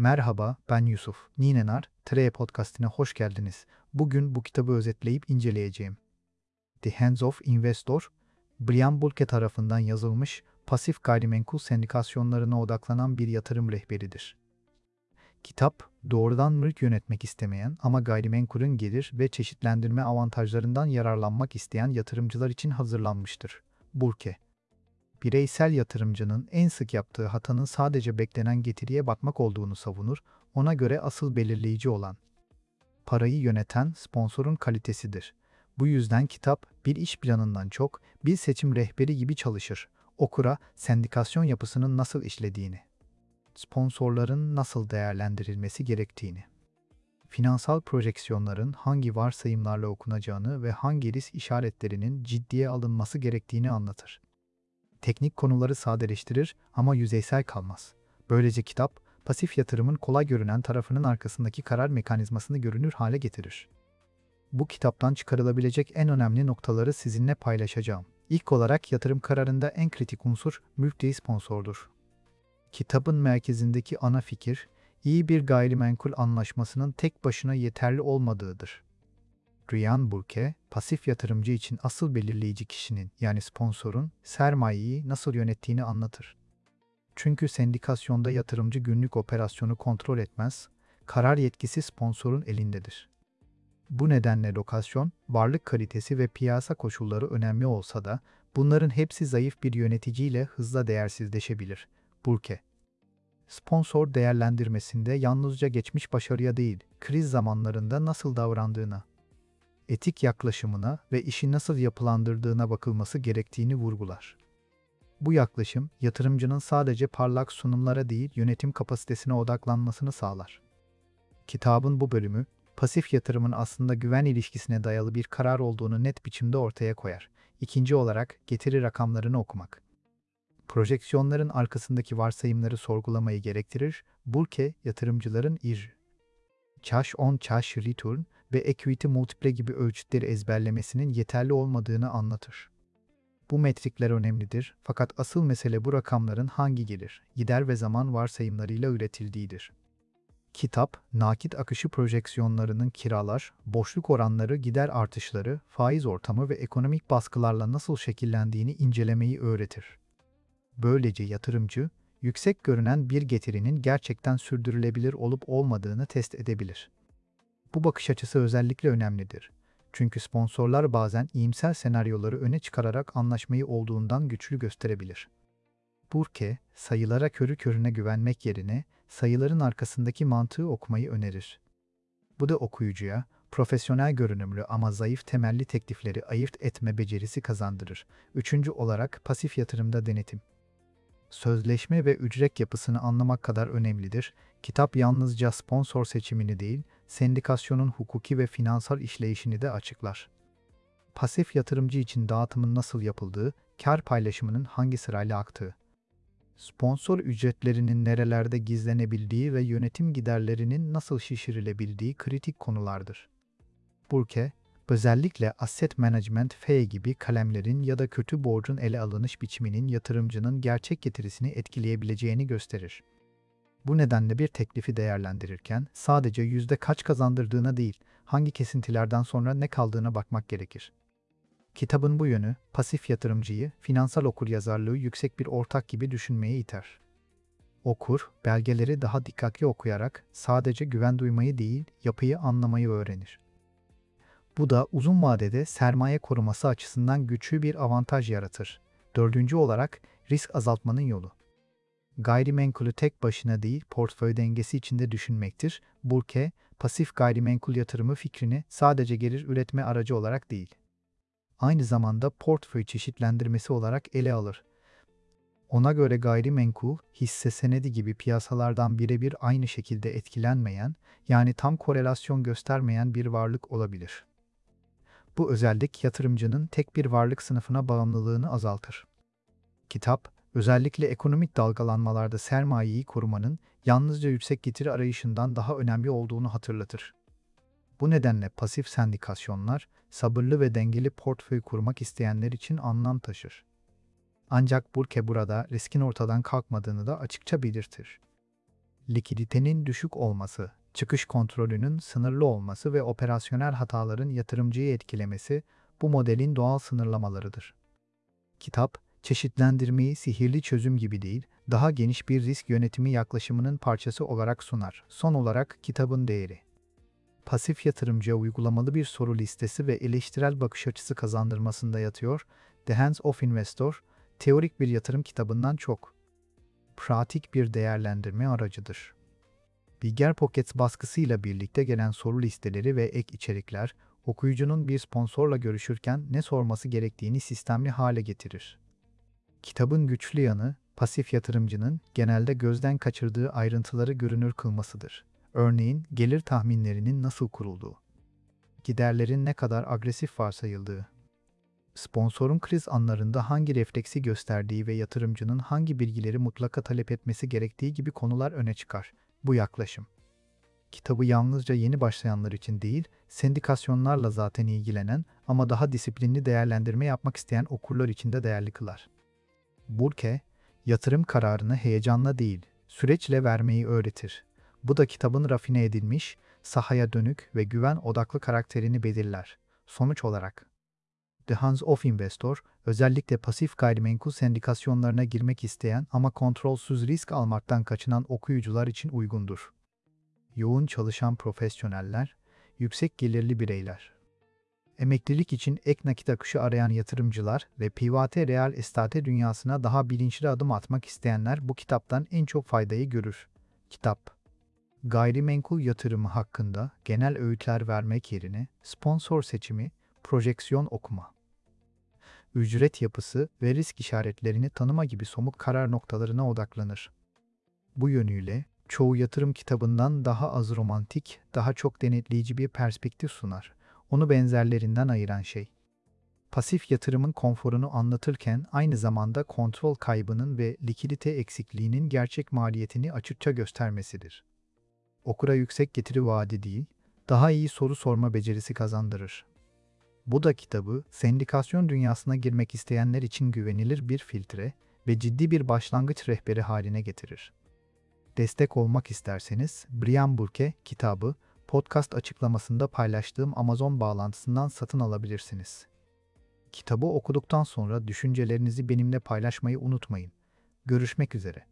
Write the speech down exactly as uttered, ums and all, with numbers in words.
Merhaba, ben Yusuf. Ninenar, Treye Podcast'ine hoş geldiniz. Bugün bu kitabı özetleyip inceleyeceğim. The Hands of Investor, Brian Bulke tarafından yazılmış, pasif gayrimenkul sendikasyonlarına odaklanan bir yatırım rehberidir. Kitap, doğrudan mülk yönetmek istemeyen ama gayrimenkulün gelir ve çeşitlendirme avantajlarından yararlanmak isteyen yatırımcılar için hazırlanmıştır. Bulke, bireysel yatırımcının en sık yaptığı hatanın sadece beklenen getiriye bakmak olduğunu savunur, ona göre asıl belirleyici olan parayı yöneten sponsorun kalitesidir. Bu yüzden kitap bir iş planından çok bir seçim rehberi gibi çalışır. Okura sendikasyon yapısının nasıl işlediğini, sponsorların nasıl değerlendirilmesi gerektiğini, finansal projeksiyonların hangi varsayımlarla okunacağını ve hangi risk işaretlerinin ciddiye alınması gerektiğini anlatır. Teknik konuları sadeleştirir ama yüzeysel kalmaz. Böylece kitap, pasif yatırımın kolay görünen tarafının arkasındaki karar mekanizmasını görünür hale getirir. Bu kitaptan çıkarılabilecek en önemli noktaları sizinle paylaşacağım. İlk olarak yatırım kararında en kritik unsur mülk değil sponsordur. Kitabın merkezindeki ana fikir, iyi bir gayrimenkul anlaşmasının tek başına yeterli olmadığıdır. Brian Bulke, pasif yatırımcı için asıl belirleyici kişinin, yani sponsorun, sermayeyi nasıl yönettiğini anlatır. Çünkü sendikasyonda yatırımcı günlük operasyonu kontrol etmez, karar yetkisi sponsorun elindedir. Bu nedenle lokasyon, varlık kalitesi ve piyasa koşulları önemli olsa da, bunların hepsi zayıf bir yöneticiyle hızla değersizleşebilir. Bulke, sponsor değerlendirmesinde yalnızca geçmiş başarıya değil, kriz zamanlarında nasıl davrandığına, etik yaklaşımına ve işi nasıl yapılandırdığına bakılması gerektiğini vurgular. Bu yaklaşım, yatırımcının sadece parlak sunumlara değil, yönetim kapasitesine odaklanmasını sağlar. Kitabın bu bölümü, pasif yatırımın aslında güven ilişkisine dayalı bir karar olduğunu net biçimde ortaya koyar. İkinci olarak, getiri rakamlarını okumak. Projeksiyonların arkasındaki varsayımları sorgulamayı gerektirir, Bulke, yatırımcıların I R, Cash on Cash Return ve Equity Multiple gibi ölçütleri ezberlemesinin yeterli olmadığını anlatır. Bu metrikler önemlidir, fakat asıl mesele bu rakamların hangi gelir, gider ve zaman varsayımlarıyla üretildiğidir. Kitap, nakit akışı projeksiyonlarının kiralar, boşluk oranları, gider artışları, faiz ortamı ve ekonomik baskılarla nasıl şekillendiğini incelemeyi öğretir. Böylece yatırımcı, yüksek görünen bir getirinin gerçekten sürdürülebilir olup olmadığını test edebilir. Bu bakış açısı özellikle önemlidir. Çünkü sponsorlar bazen iyimser senaryoları öne çıkararak anlaşmayı olduğundan güçlü gösterebilir. Burke, sayılara körü körüne güvenmek yerine sayıların arkasındaki mantığı okumayı önerir. Bu da okuyucuya, profesyonel görünümlü ama zayıf temelli teklifleri ayırt etme becerisi kazandırır. Üçüncü olarak pasif yatırımda denetim. Sözleşme ve ücret yapısını anlamak kadar önemlidir. Kitap yalnızca sponsor seçimini değil, sendikasyonun hukuki ve finansal işleyişini de açıklar. Pasif yatırımcı için dağıtımın nasıl yapıldığı, kar paylaşımının hangi sırayla aktığı, sponsor ücretlerinin nerelerde gizlenebildiği ve yönetim giderlerinin nasıl şişirilebildiği kritik konulardır. Burke, özellikle Asset Management Fee gibi kalemlerin ya da kötü borcun ele alınış biçiminin yatırımcının gerçek getirisini etkileyebileceğini gösterir. Bu nedenle bir teklifi değerlendirirken sadece yüzde kaç kazandırdığına değil, hangi kesintilerden sonra ne kaldığına bakmak gerekir. Kitabın bu yönü, pasif yatırımcıyı, finansal okuryazarlığı yüksek bir ortak gibi düşünmeye iter. Okur, belgeleri daha dikkatli okuyarak sadece güven duymayı değil, yapıyı anlamayı öğrenir. Bu da uzun vadede sermaye koruması açısından güçlü bir avantaj yaratır. Dördüncü olarak, risk azaltmanın yolu. Gayrimenkulü tek başına değil, portföy dengesi içinde düşünmektir. Burke, pasif gayrimenkul yatırımı fikrini sadece gelir üretme aracı olarak değil, aynı zamanda portföy çeşitlendirmesi olarak ele alır. Ona göre gayrimenkul, hisse senedi gibi piyasalardan birebir aynı şekilde etkilenmeyen, yani tam korelasyon göstermeyen bir varlık olabilir. Bu özellik yatırımcının tek bir varlık sınıfına bağımlılığını azaltır. Kitap, özellikle ekonomik dalgalanmalarda sermayeyi korumanın yalnızca yüksek getiri arayışından daha önemli olduğunu hatırlatır. Bu nedenle pasif sendikasyonlar, sabırlı ve dengeli portföy kurmak isteyenler için anlam taşır. Ancak Burke burada riskin ortadan kalkmadığını da açıkça belirtir. Likiditenin düşük olması, çıkış kontrolünün sınırlı olması ve operasyonel hataların yatırımcıyı etkilemesi bu modelin doğal sınırlamalarıdır. Kitap, çeşitlendirmeyi sihirli çözüm gibi değil, daha geniş bir risk yönetimi yaklaşımının parçası olarak sunar. Son olarak kitabın değeri. Pasif yatırımcıya uygulamalı bir soru listesi ve eleştirel bakış açısı kazandırmasında yatıyor. The Hands of Investor, teorik bir yatırım kitabından çok pratik bir değerlendirme aracıdır. Bigger Pockets baskısıyla birlikte gelen soru listeleri ve ek içerikler, okuyucunun bir sponsorla görüşürken ne sorması gerektiğini sistemli hale getirir. Kitabın güçlü yanı, pasif yatırımcının genelde gözden kaçırdığı ayrıntıları görünür kılmasıdır. Örneğin, gelir tahminlerinin nasıl kurulduğu, giderlerin ne kadar agresif varsayıldığı, sponsorun kriz anlarında hangi refleksi gösterdiği ve yatırımcının hangi bilgileri mutlaka talep etmesi gerektiği gibi konular öne çıkar. Bu yaklaşım, kitabı yalnızca yeni başlayanlar için değil, sendikasyonlarla zaten ilgilenen ama daha disiplinli değerlendirme yapmak isteyen okurlar için de değerli kılar. Burke, yatırım kararını heyecanla değil, süreçle vermeyi öğretir. Bu da kitabın rafine edilmiş, sahaya dönük ve güven odaklı karakterini belirler. Sonuç olarak, The Hands of Investor, özellikle pasif gayrimenkul sendikasyonlarına girmek isteyen ama kontrolsüz risk almaktan kaçınan okuyucular için uygundur. Yoğun çalışan profesyoneller, yüksek gelirli bireyler, emeklilik için ek nakit akışı arayan yatırımcılar ve private real estate dünyasına daha bilinçli adım atmak isteyenler bu kitaptan en çok faydayı görür. Kitap, gayrimenkul yatırımı hakkında genel öğütler vermek yerine sponsor seçimi, projeksiyon okuma, ücret yapısı ve risk işaretlerini tanıma gibi somut karar noktalarına odaklanır. Bu yönüyle çoğu yatırım kitabından daha az romantik, daha çok denetleyici bir perspektif sunar. Onu benzerlerinden ayıran şey, pasif yatırımın konforunu anlatırken aynı zamanda kontrol kaybının ve likidite eksikliğinin gerçek maliyetini açıkça göstermesidir. Okura yüksek getiri vaadi değil, daha iyi soru sorma becerisi kazandırır. Bu da kitabı, sendikasyon dünyasına girmek isteyenler için güvenilir bir filtre ve ciddi bir başlangıç rehberi haline getirir. Destek olmak isterseniz, Brian Burke kitabı, podcast açıklamasında paylaştığım Amazon bağlantısından satın alabilirsiniz. Kitabı okuduktan sonra düşüncelerinizi benimle paylaşmayı unutmayın. Görüşmek üzere.